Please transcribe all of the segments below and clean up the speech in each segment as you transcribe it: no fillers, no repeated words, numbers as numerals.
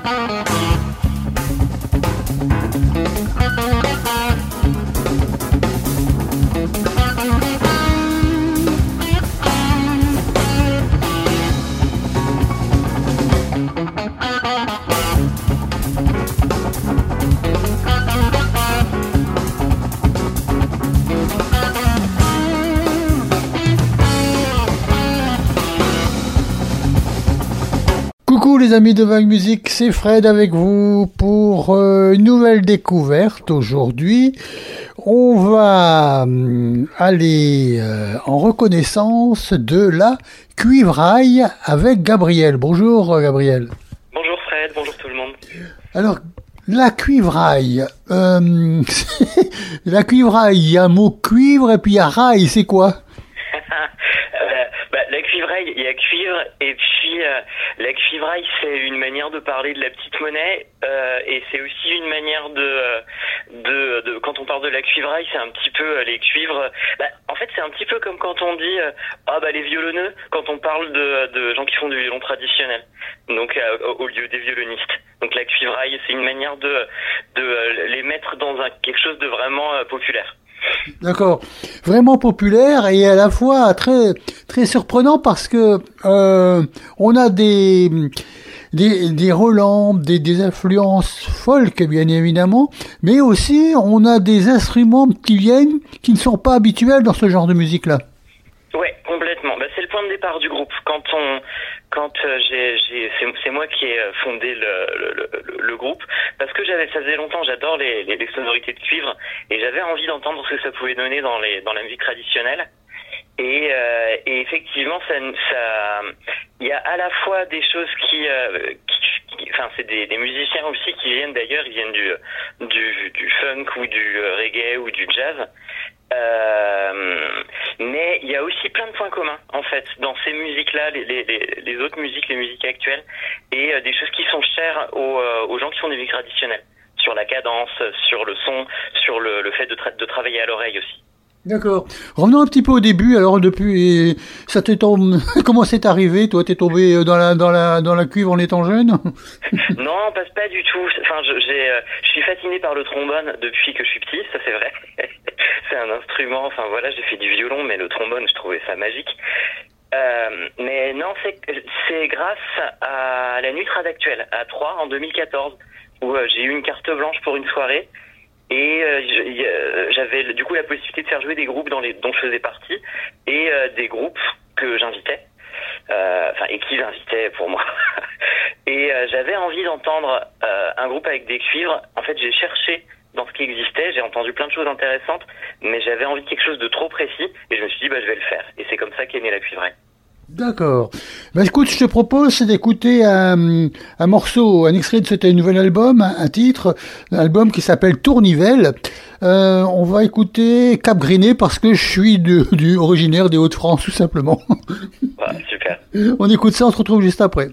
Coucou les amis de Vague Musique, c'est Fred avec vous pour une nouvelle découverte. Aujourd'hui, on va aller en reconnaissance de la cuivraille avec Gabriel. Bonjour Gabriel. Bonjour Fred, bonjour tout le monde. Alors, la cuivraille, la cuivraille, il y a un mot cuivre et puis il y a rail, c'est quoi? La cuivraille, il y a cuivre, et puis la cuivraille, c'est une manière de parler de la petite monnaie, et c'est aussi une manière de quand on parle de la cuivraille, c'est un petit peu les cuivres. En fait, c'est un petit peu comme quand on dit les violonneux, quand on parle de gens qui font du violon traditionnel, donc au lieu des violonistes. Donc la cuivraille, c'est une manière de les mettre dans quelque chose de vraiment populaire. D'accord, vraiment populaire et à la fois très très surprenant parce que on a des relents, des influences folk bien évidemment, mais aussi on a des instruments qui ne sont pas habituels dans ce genre de musique là. Ouais, complètement. C'est le point de départ du groupe. C'est moi qui ai fondé le groupe, parce que ça faisait longtemps, j'adore les sonorités de cuivre, et j'avais envie d'entendre ce que ça pouvait donner dans la musique traditionnelle. Et effectivement, il y a à la fois des choses c'est des musiciens aussi qui viennent d'ailleurs, ils viennent du funk ou du reggae ou du jazz. Mais il y a aussi plein de points communs en fait dans ces musiques-là, les autres musiques, les musiques actuelles, et des choses qui sont chères aux gens qui font des musiques traditionnelles, sur la cadence, sur le son, sur le fait de travailler à l'oreille aussi. D'accord. Revenons un petit peu au début. Alors depuis, comment c'est arrivé? Toi, t'es tombé dans la cuivre en étant jeune? Non, pas du tout. Enfin, je suis fasciné par le trombone depuis que je suis petit, ça c'est vrai. C'est un instrument. Enfin voilà, j'ai fait du violon, mais le trombone, je trouvais ça magique. Mais non, c'est grâce à la Nuit Trad Actuelle à Troyes en 2014 où j'ai eu une carte blanche pour une soirée. Et j'avais du coup la possibilité de faire jouer des groupes dont je faisais partie, et des groupes que j'invitais, et qu'ils invitaient pour moi. Et j'avais envie d'entendre un groupe avec des cuivres. En fait, j'ai cherché dans ce qui existait, j'ai entendu plein de choses intéressantes, mais j'avais envie de quelque chose de trop précis, et je me suis dit je vais le faire. Et c'est comme ça qu'est née la cuivraille. D'accord. Écoute, je te propose d'écouter un morceau, un extrait de cet nouvel album, un titre, un album qui s'appelle Tournivelle. On va écouter Cap Griné parce que je suis originaire des Hauts-de-France, tout simplement. Super. On écoute ça, on se retrouve juste après.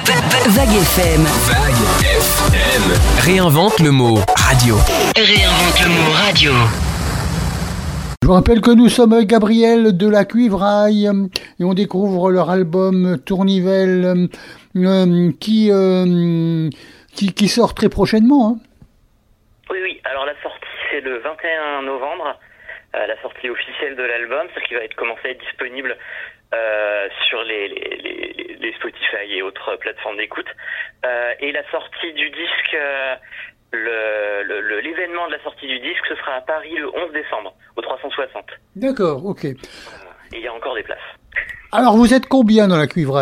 Vague FM. Vague FM. Réinvente le mot radio. Réinvente le mot radio. Je vous rappelle que nous sommes avec Gabriel de la Cuivraille et on découvre leur album Tournivelle qui sort très prochainement. Hein. Oui. Alors la sortie, c'est le 21 novembre, la sortie officielle de l'album, c'est-à-dire qu'il va commencer à être disponible sur les Spotify et autres plateformes d'écoute. Et la sortie du disque, l'événement de la sortie du disque, ce sera à Paris le 11 décembre, au 360. D'accord, ok. Et il y a encore des places. Alors vous êtes combien dans la Cuivraille ?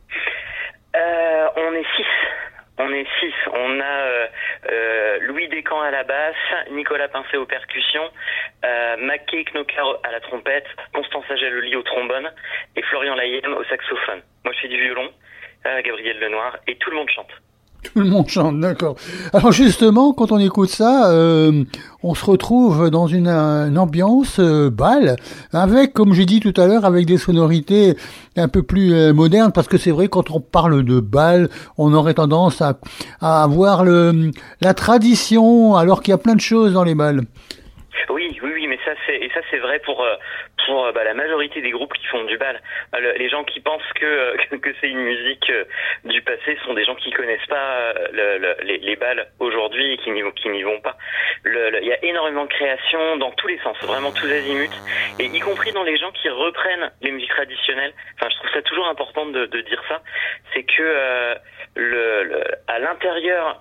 On est 6. On a Louis Descamps à la basse, Nicolas Pincé aux percussions, Mackay Knocker à la trompette, Constance Ajaloli au trombone et Florian Layem au saxophone. Moi je fais du violon, Gabriel Lenoir, et tout le monde chante. Tout le monde chante, d'accord. Alors justement, quand on écoute ça, on se retrouve dans une ambiance bal, avec, comme j'ai dit tout à l'heure, avec des sonorités un peu plus modernes, parce que c'est vrai, quand on parle de bal, on aurait tendance à avoir la tradition, alors qu'il y a plein de choses dans les bals. Oui, mais ça c'est vrai pour la majorité des groupes qui font du bal. Les gens qui pensent que c'est une musique du passé sont des gens qui connaissent pas les bals aujourd'hui et qui n'y vont pas. Il y a énormément de créations dans tous les sens, vraiment tous azimuts, et y compris dans les gens qui reprennent les musiques traditionnelles. Enfin, je trouve ça toujours important de dire ça, c'est que à l'intérieur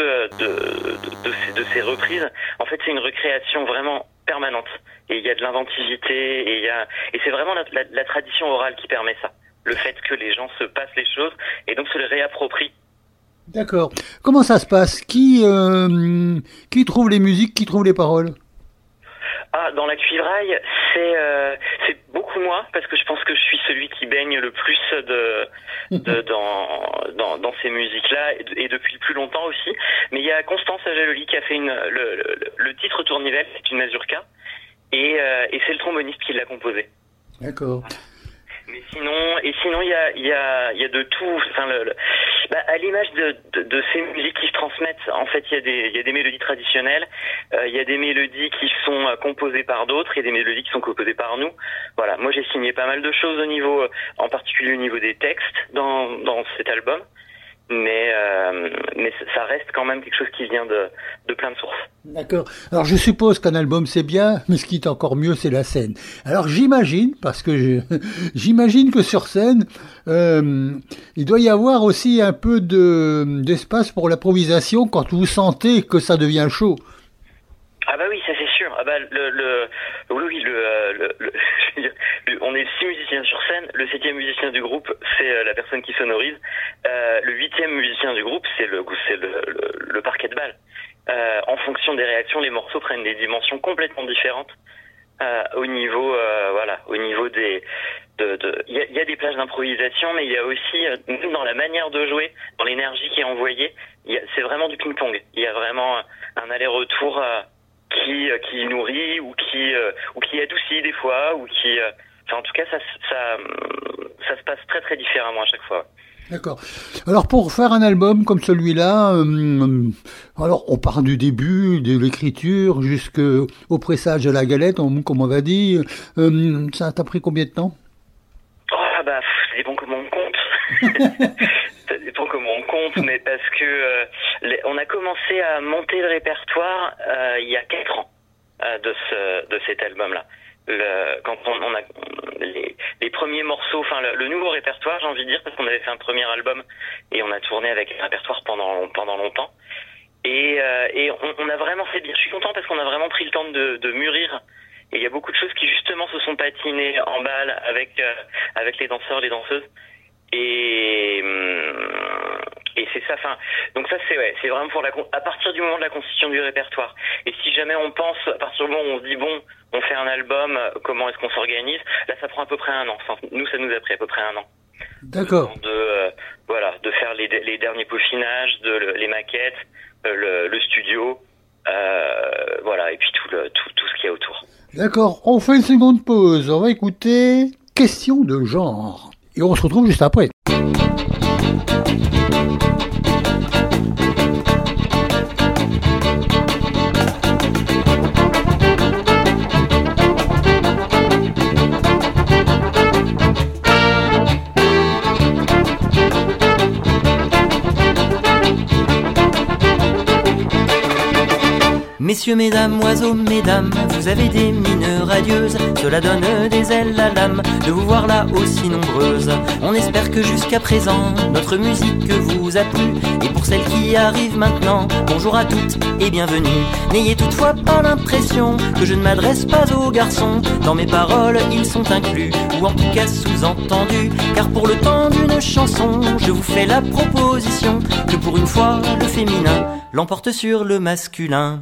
de ces reprises, en fait, c'est une recréation vraiment permanente. Et il y a de l'inventivité, et c'est vraiment la tradition orale qui permet ça. Le fait que les gens se passent les choses et donc se les réapproprient. D'accord. Comment ça se passe ? Qui trouve les musiques, qui trouve les paroles ? Dans la Cuivraille, c'est beaucoup moi, parce que je pense que je suis celui qui baigne le plus dans ces musiques-là, et depuis le plus longtemps aussi. Mais il y a Constance Ajaloli qui a fait le titre Tournivelle, c'est une mazurka, et c'est le tromboniste qui l'a composé. D'accord. Mais sinon, il y a de tout. Enfin, à l'image de ces musiques qui se transmettent, en fait, il y a des mélodies traditionnelles, il y a des mélodies qui sont composées par d'autres, il y a des mélodies qui sont composées par nous. Voilà. Moi, j'ai signé pas mal de choses en particulier au niveau des textes dans cet album. Mais ça reste quand même quelque chose qui vient de plein de sources. D'accord. Alors je suppose qu'un album c'est bien, mais ce qui est encore mieux c'est la scène. Alors j'imagine, parce que j'imagine que sur scène, il doit y avoir aussi un peu d'espace pour l'improvisation quand vous sentez que ça devient chaud. Ah bah oui, ça c'est sûr. Ah bah on est 6 musiciens sur scène. Le 7e musicien du groupe, c'est la personne qui sonorise. Le 8e musicien du groupe, c'est le parquet de balle. En fonction des réactions, les morceaux prennent des dimensions complètement différentes. Au niveau des, il y a des plages d'improvisation, mais il y a aussi, même dans la manière de jouer, dans l'énergie qui est envoyée, c'est vraiment du ping-pong. Il y a vraiment un aller-retour qui nourrit ou qui adoucit des fois, ou qui, en tout cas, ça se passe très très différemment à chaque fois. D'accord. Alors pour faire un album comme celui-là, alors on part du début, de l'écriture jusqu'au pressage de la galette, comme on va dire. Ça t'a pris combien de temps ? Ça dépend comment on compte. Ça dépend comment on compte, mais parce que on a commencé à monter le répertoire il y a 4 ans de cet album-là. Quand on a les premiers morceaux, enfin le nouveau répertoire, j'ai envie de dire, parce qu'on avait fait un premier album et on a tourné avec un répertoire pendant longtemps. Et on a vraiment fait bien. Je suis content parce qu'on a vraiment pris le temps de mûrir. Et il y a beaucoup de choses qui justement se sont patinées en balle avec les danseurs, les danseuses. Et c'est ça. Enfin, donc ça c'est vraiment à partir du moment de la constitution du répertoire. Et si jamais on pense, à partir du moment où on se dit bon, on fait un album, comment est-ce qu'on s'organise? Là, ça prend à peu près 1 an. Enfin, nous, ça nous a pris à peu près 1 an. D'accord. De faire les derniers peaufinages, les maquettes, le studio, et puis tout ce qu'il y a autour. D'accord. On fait une seconde pause. On va écouter Question de genre. Et on se retrouve juste après. Messieurs, mesdames, oiseaux, mesdames, vous avez des mines radieuses, cela donne des ailes à l'âme de vous voir là aussi nombreuses. On espère que jusqu'à présent, notre musique vous a plu. Et pour celles qui arrivent maintenant, bonjour à toutes et bienvenue. N'ayez toutefois pas l'impression que je ne m'adresse pas aux garçons. Dans mes paroles, ils sont inclus, ou en tout cas sous-entendus. Car pour le temps d'une chanson, je vous fais la proposition que pour une fois, le féminin l'emporte sur le masculin.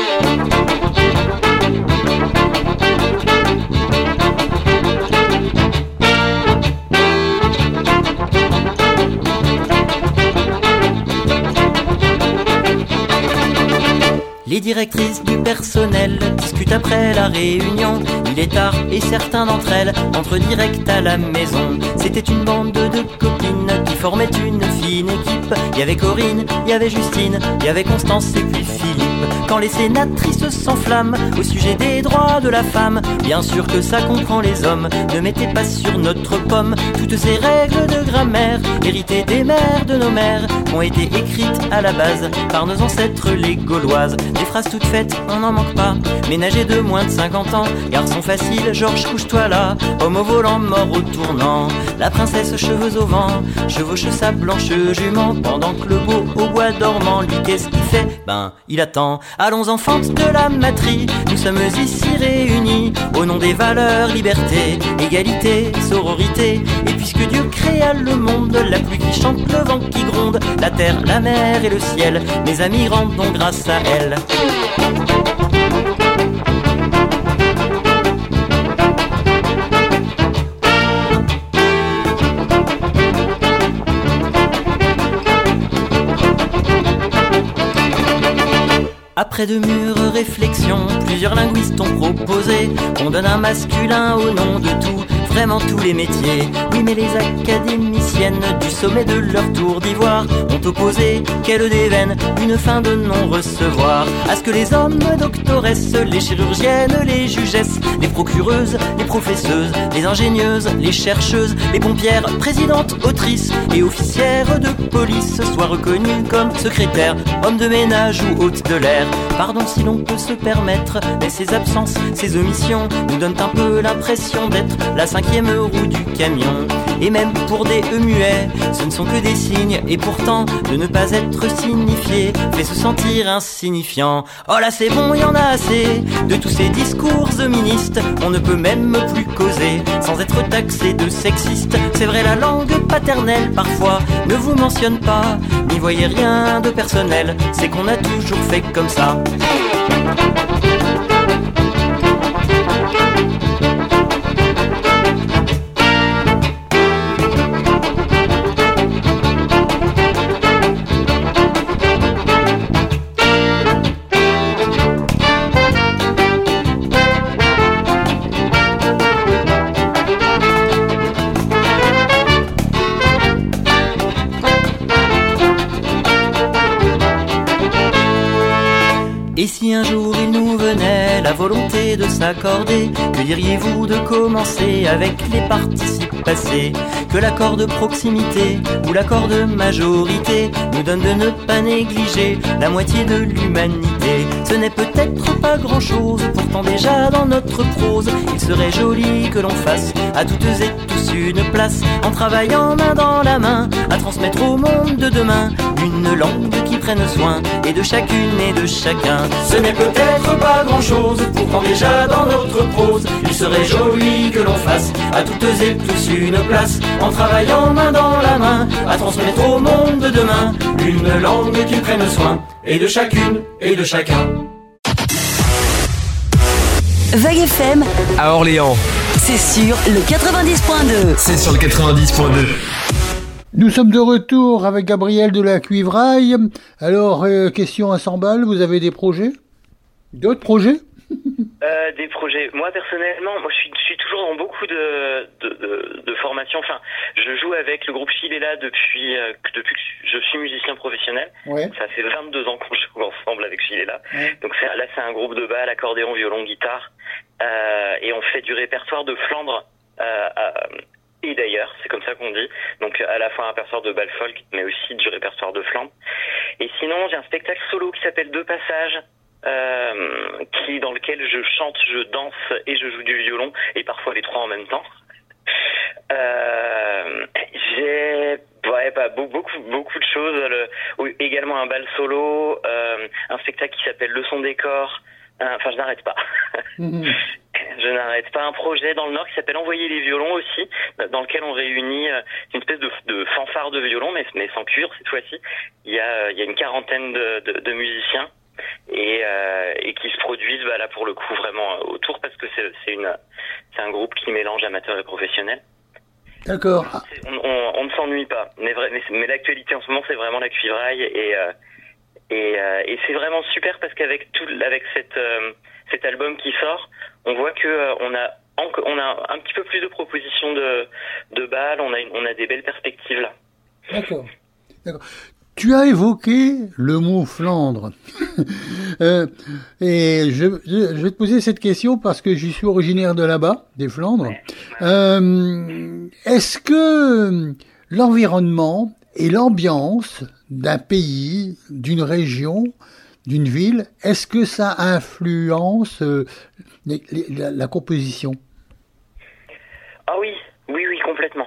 Les directrices du personnel discutent après la réunion. Il est tard et certains d'entre elles entrent direct à la maison. C'était une bande de copines qui formaient une fine équipe. Il y avait Corinne, il y avait Justine, il y avait Constance et puis Philippe. Quand les sénatrices s'enflamment au sujet des droits de la femme, bien sûr que ça comprend les hommes. Ne mettez pas sur notre pomme toutes ces règles de grammaire héritées des mères de nos mères, qui ont été écrites à la base par nos ancêtres les Gauloises. Des phrases toutes faites, on n'en manque pas. Ménager de moins de 50 ans, garçon facile, Georges couche-toi là. Homme au volant, mort au tournant. La princesse cheveux au vent chevauche sa blanche jument, pendant que le beau au bois dormant, lui qu'est-ce qu'il fait? Ben, il attend. Allons enfantes de la matrie, nous sommes ici réunis au nom des valeurs, liberté, égalité, sororité. Et puisque Dieu créa le monde, la pluie qui chante, le vent qui gronde, la terre, la mer et le ciel, mes amis rendons grâce à elle. Après de mûres réflexions, plusieurs linguistes ont proposé qu'on donne un masculin au nom de tout, vraiment tous les métiers. Oui, mais les académiciennes du sommet de leur tour d'ivoire ont opposé, quelle déveine, une fin de non-recevoir à ce que les hommes doctoresses, les chirurgiennes, les jugesses, les procureuses, les professeuses, les ingénieuses, les chercheuses, les pompières, présidentes, autrices et officières de police soient reconnues comme secrétaires, hommes de ménage ou hôtes de l'air. Pardon si l'on peut se permettre, mais ces absences, ces omissions nous donnent un peu l'impression d'être la cinquième roue du camion. Et même pour des muets, ce ne sont que des signes, et pourtant de ne pas être signifié fait se sentir insignifiant. Oh là c'est bon, y en a assez de tous ces discours hoministes. On ne peut même plus causer sans être taxé de sexiste. C'est vrai, la langue paternelle parfois ne vous mentionne pas, n'y voyez rien de personnel, c'est qu'on a toujours fait comme ça. Et si un jour il nous venait la volonté de s'accorder, que diriez-vous de commencer avec les participes passés? Que l'accord de proximité ou l'accord de majorité nous donne de ne pas négliger la moitié de l'humanité. Ce n'est peut-être pas grand-chose, pourtant déjà dans notre prose, il serait joli que l'on fasse à toutes et tous une place, en travaillant main dans la main, à transmettre au monde de demain une langue qui prenne soin et de chacune et de chacun. Ce n'est peut-être pas grand-chose, pourtant déjà dans notre prose, il serait joli que l'on fasse à toutes et tous une place, en travaillant main dans la main, à transmettre au monde de demain une langue qui prenne soin et de chacune et de chacun. Vague FM À Orléans. c'est sur le 90.2. C'est sur le 90.2. Nous sommes de retour avec Gabriel de la Cuivraille. Alors, question à 100 balles, vous avez des projets? D'autres projets? Des projets. Moi personnellement, je suis toujours dans beaucoup de formations. Enfin, je joue avec le groupe Chilela depuis que je suis musicien professionnel. Ouais. Ça fait 22 ans qu'on joue ensemble avec Chilela. Ouais. Donc là c'est un groupe de bal, accordéon, violon, guitare, et on fait du répertoire de Flandre. Et d'ailleurs, c'est comme ça qu'on dit. Donc à la fois un répertoire de bal folk, mais aussi du répertoire de Flandre. Et sinon, j'ai un spectacle solo qui s'appelle Deux Passages, dans lequel je chante, je danse et je joue du violon, et parfois les trois en même temps. J'ai beaucoup de choses. Également un bal solo, un spectacle qui s'appelle Le Son des Corps. Enfin, je n'arrête pas. Je n'arrête pas. Un projet dans le Nord qui s'appelle Envoyer les violons aussi, dans lequel on réunit une espèce de fanfare de violon, mais sans cuivre cette fois-ci. Il y a une quarantaine de musiciens et qui se produisent là pour le coup vraiment autour, parce que c'est un groupe qui mélange amateurs et professionnels. D'accord. On ne s'ennuie pas. Mais l'actualité en ce moment, c'est vraiment la cuivraille et c'est vraiment super parce qu'avec cet album qui sort, on voit que on a un petit peu plus de propositions de balles, on a des belles perspectives là. D'accord. Tu as évoqué le mot Flandre. Et je vais te poser cette question parce que je suis originaire de là-bas, des Flandres. Est-ce que l'environnement et l'ambiance d'un pays, d'une région, d'une ville, est-ce que ça influence la composition ? Ah oui, complètement.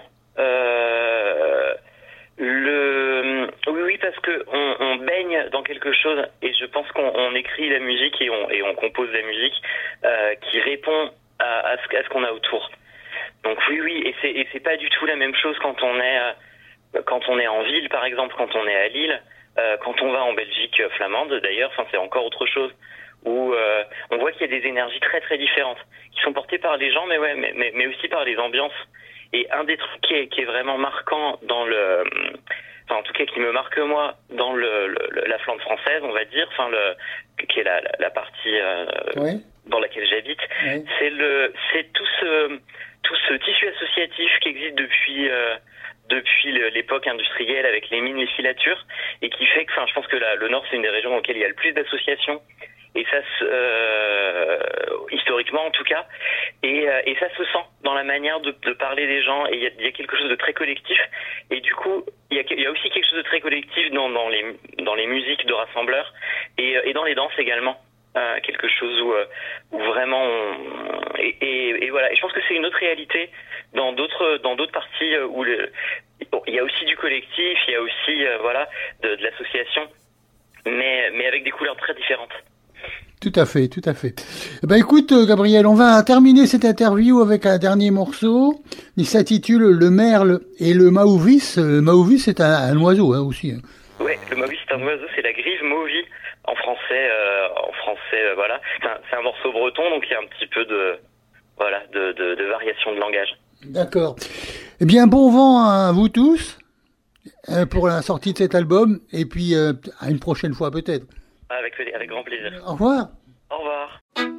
Oui, parce que on baigne dans quelque chose, et je pense qu'on écrit la musique et on compose la musique qui répond à ce qu'on a autour. Donc oui, et c'est pas du tout la même chose quand on est en ville, par exemple, quand on est à Lille, quand on va en Belgique flamande d'ailleurs, enfin c'est encore autre chose, où on voit qu'il y a des énergies très très différentes qui sont portées par les gens, mais aussi par les ambiances. Et un des trucs qui est vraiment marquant en tout cas qui me marque moi dans la Flandre française, on va dire, qui est la partie dans laquelle j'habite, c'est tout ce tissu associatif qui existe depuis l'époque industrielle avec les mines, les filatures, et qui fait que, je pense que le Nord c'est une des régions dans lesquelles il y a le plus d'associations. Et ça, historiquement en tout cas, et ça se sent dans la manière de parler des gens, et il y a quelque chose de très collectif. Et du coup, il y a aussi quelque chose de très collectif dans les musiques de rassembleurs et dans les danses également. Quelque chose où vraiment et voilà. Et je pense que c'est une autre réalité dans d'autres parties où il y a aussi du collectif, il y a aussi de l'association, mais avec des couleurs très différentes. Tout à fait. Écoute, Gabriel, on va terminer cette interview avec un dernier morceau. Il s'intitule Le Merle et le Maouvis. Le Maouvis, c'est un oiseau aussi. Ouais, le Maouvis, c'est un oiseau, c'est la grive mauvie en français, voilà. C'est un morceau breton, donc il y a un petit peu de variation de langage. D'accord. Eh bien, bon vent à vous tous pour la sortie de cet album, et puis à une prochaine fois peut-être. Avec grand plaisir. Au revoir. Au revoir.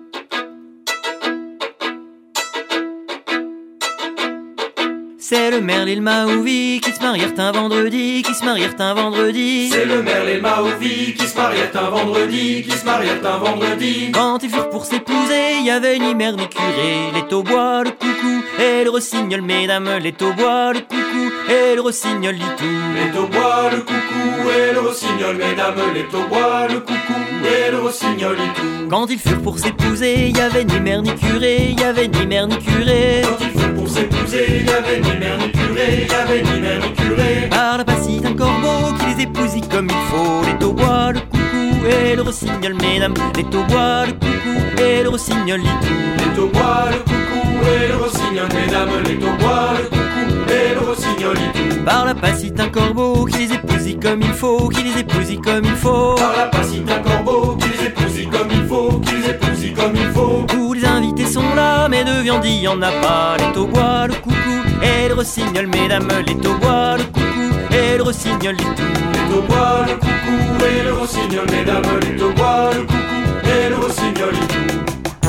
C'est le merle et le maouvi qui se marièrent un vendredi, C'est le merle et le maouvi qui se marièrent un vendredi, Quand ils furent pour s'épouser, y avait ni mère ni curé. Les taubois, le coucou, et le rossignol, mesdames. Les taubois, le coucou, et le rossignol dit tout. Les taubois, le coucou, et le rossignol, mesdames. Les taubois, le coucou, et le rossignol dit tout. Quand ils furent pour s'épouser, y avait ni mère ni curé, Quand ils furent pour s'épouser, y avait ni mère ni curé, Par la passite un corbeau qui les épousit comme il faut. Les taubois, le coucou et le rossignol, mesdames. Les taubois, le coucou et le rossignol dit tout. Les taubois, le coucou et le rossignol, mesdames. Les taubois, le coucou et le rossignol dit tout. Par la passite un corbeau qui les épousit comme il faut, Par la passite un corbeau qui les épousit comme il faut, Tous les invités sont là, mais de viande il y en a pas. Les taubois, le coucou et le rossignol, mesdames. Les taubois, le coucou et le rossignol dit tout. Les taubois, le coucou et le rossignol, mesdames. Les taubois, le coucou et le rossignol dit tout.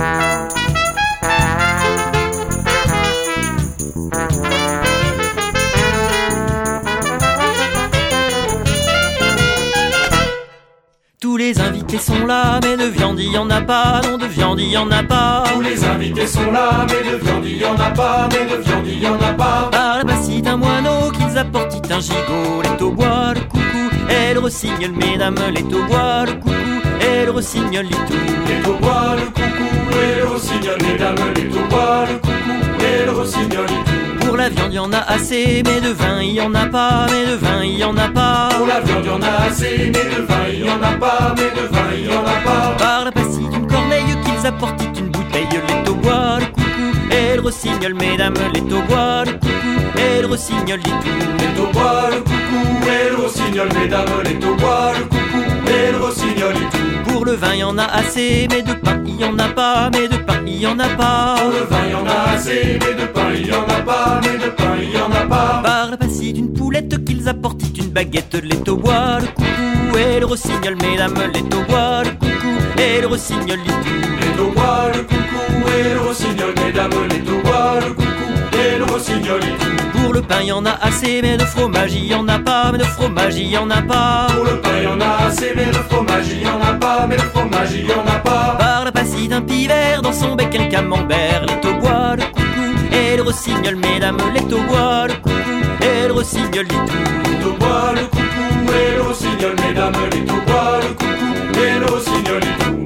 Tous les invités sont là, mais de viande il y en a pas, non de viande il y en a pas. Tous les invités sont là, mais de viande il y en a pas, Par la passite un moineau qu'ils apportent un gigot. Les taubois, le coucou et le rossignol, mesdames. Les taubois, le coucou et et le rossignol lit tout. Les taubois, le coucou et le rossignol, mesdames, les taubois, le coucou et le rossignol lit tout. Pour la viande y en a assez, mais de vin y en a pas, mais de vin y en a pas. Pour la viande y en a assez, mais de vin y en a pas, mais de vin y en a pas. Par la pastille d'une corneille qu'ils apportent une bouteille, les taubois, le coucou et le rossignol, mesdames, les taubois, le coucou et le rossignol dit tout. Les taubois, le coucou et le rossignol, mesdames, les taubois, le coucou et le rossignol dit tout. Pour le vin y en a assez, mais de pain y en a pas, mais de pain y en a pas. Pour le vin y en a assez, mais de pain y en a pas, mais de pain y en a pas. Par la pastille d'une poulette qu'ils apportent une baguette, les taubois, le coucou et le rossignol, mesdames, les taubois, le coucou et le rossignol dit tout. Les taubois, le coucou et le rossignol, mesdames, les taubois, le coucou et le rossignol dit tout. Pour le pain y en a assez, mais de fromage y en a pas, mais de fromage y en a pas. Pour le pain y en a assez, mais de fromage y en a pas, mais de fromage y en a pas. Par la pastille d'un pivert, dans son bec un camembert, les taubois, le coucou et le rossignol, mesdames, les taubois, le coucou et le rossignol dit tout. Les taubois, le coucou et le rossignol, mesdames, les taubois, le coucou et le rossignol dit tout.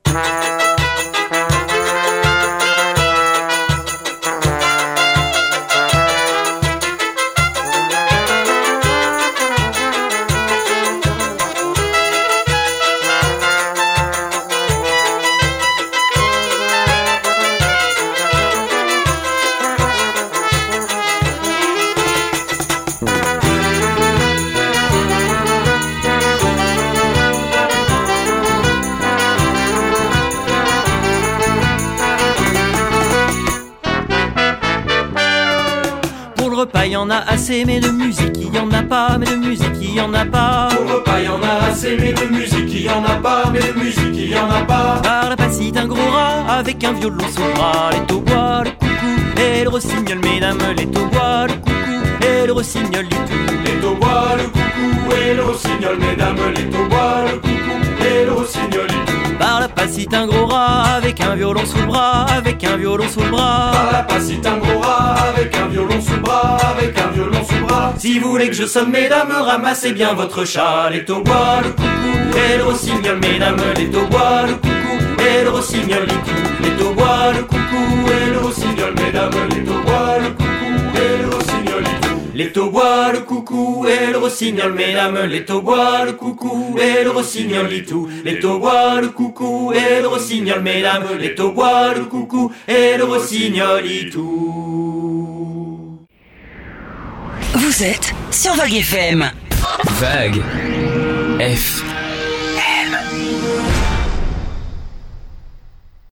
Y en a assez, mais de musique y en a pas, mais de musique y en a pas. Pour le repas y en a assez, mais de musique y en a pas, mais de musique y en a pas. Par la pastille d'un gros rat, avec un violon sous le bras, les taubois, le coucou et le rossignol, mesdames, les taubois, le coucou et le rossignol du tout. Les taubois, le coucou et le rossignol, mesdames, les taubois, le coucou et le rossignol du tout. Par la pastille un gros rat, avec un violon sous le bras, avec un violon sous le bras. Par la pastille un gros rat, avec un violon sous le bras, avec un violon sous le bras. Si vous voulez que je sonne, mesdames, ramassez bien votre chat. Les taubois, le coucou et le rossignol, mesdames, les taubois, le coucou et le rossignol dit tout. Les taubois, le coucou et le rossignol, mesdames, les taubois, le coucou et le rossignol dit tout. Les taubois, le coucou et le rossignol, mesdames, les taubois, le coucou et le rossignol dit tout. Les taubois, le coucou et le rossignol, mesdames, les taubois, le coucou et le rossignol dit tout. Vous êtes sur Vague FM. Vague FM.